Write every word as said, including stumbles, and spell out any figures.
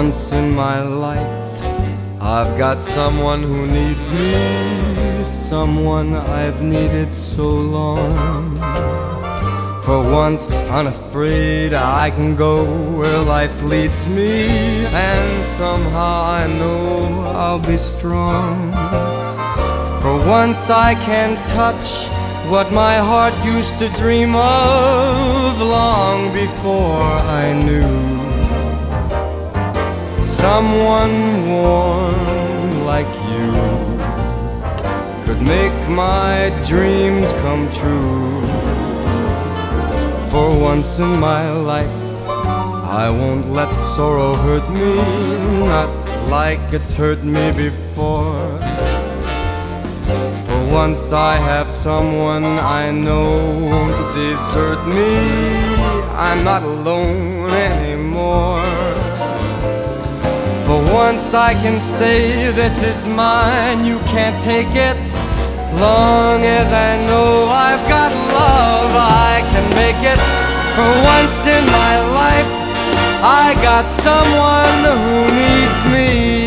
once in my life, I've got someone who needs me, someone I've needed so long. For once unafraid, I can go where life leads me, and somehow I know I'll be strong. For once I can touch what my heart used to dream of long before I knew. Someone warm like you could make my dreams come true. For once in my life, I won't let sorrow hurt me, not like it's hurt me before. For once I have someone I know won't desert me, I'm not alone anymore. For once I can say this is mine, you can't take it. Long as I know I've got love, I can make it. For once in my life, I got someone who needs me.